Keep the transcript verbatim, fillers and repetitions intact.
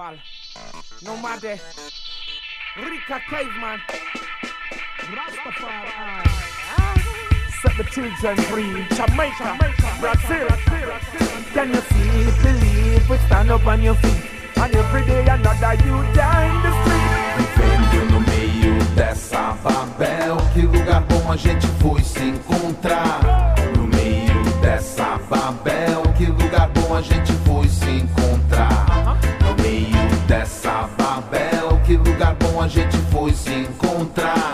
Fall, Nomade, Rika Caveman, Rastafari. Set the children free. Jamaica, Brazil. Can you see it, believe it? Stand up on your feet. And every day another you die in the street. Vivendo no meio dessa Babel, que lugar bom a gente foi se encontrar. No meio dessa Babel, que lugar bom a gente foi se encontrar. No meio dessa Babel, que lugar bom a gente foi se encontrar.